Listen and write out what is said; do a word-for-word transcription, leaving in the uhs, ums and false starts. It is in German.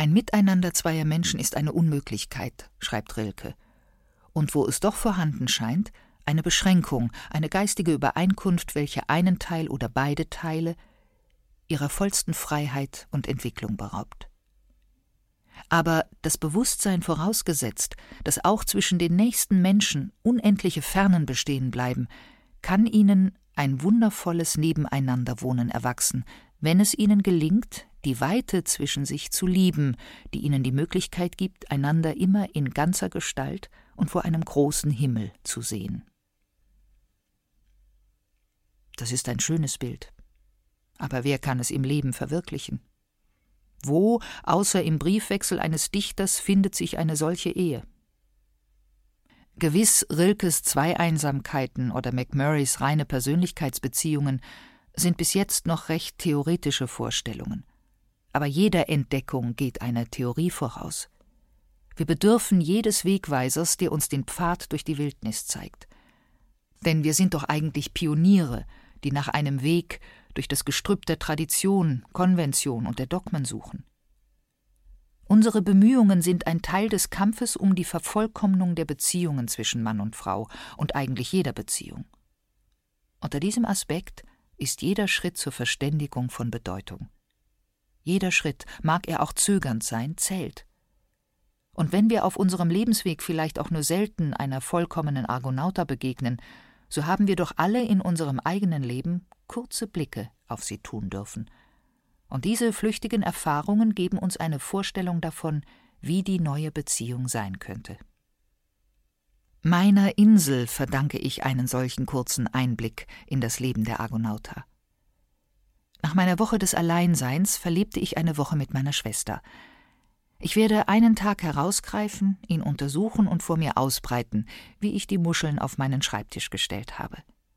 Ein Miteinander zweier Menschen ist eine Unmöglichkeit, schreibt Rilke. Und wo es doch vorhanden scheint, eine Beschränkung, eine geistige Übereinkunft, welche einen Teil oder beide Teile ihrer vollsten Freiheit und Entwicklung beraubt. Aber das Bewusstsein vorausgesetzt, dass auch zwischen den nächsten Menschen unendliche Fernen bestehen bleiben, kann ihnen ein wundervolles Nebeneinanderwohnen erwachsen, wenn es ihnen gelingt, die Weite zwischen sich zu lieben, die ihnen die Möglichkeit gibt, einander immer in ganzer Gestalt und vor einem großen Himmel zu sehen. Das ist ein schönes Bild. Aber wer kann es im Leben verwirklichen? Wo, außer im Briefwechsel eines Dichters, findet sich eine solche Ehe? Gewiss, Rilkes Zweieinsamkeiten oder McMurrays reine Persönlichkeitsbeziehungen sind bis jetzt noch recht theoretische Vorstellungen. Aber jeder Entdeckung geht eine Theorie voraus. Wir bedürfen jedes Wegweisers, der uns den Pfad durch die Wildnis zeigt. Denn wir sind doch eigentlich Pioniere, die nach einem Weg durch das Gestrüpp der Tradition, Konvention und der Dogmen suchen. Unsere Bemühungen sind ein Teil des Kampfes um die Vervollkommnung der Beziehungen zwischen Mann und Frau und eigentlich jeder Beziehung. Unter diesem Aspekt ist jeder Schritt zur Verständigung von Bedeutung. Jeder Schritt, mag er auch zögernd sein, zählt. Und wenn wir auf unserem Lebensweg vielleicht auch nur selten einer vollkommenen Argonauta begegnen, so haben wir doch alle in unserem eigenen Leben kurze Blicke auf sie tun dürfen. Und diese flüchtigen Erfahrungen geben uns eine Vorstellung davon, wie die neue Beziehung sein könnte. Meiner Insel verdanke ich einen solchen kurzen Einblick in das Leben der Argonauta. Nach meiner Woche des Alleinseins verlebte ich eine Woche mit meiner Schwester. Ich werde einen Tag herausgreifen, ihn untersuchen und vor mir ausbreiten, wie ich die Muscheln auf meinen Schreibtisch gestellt habe.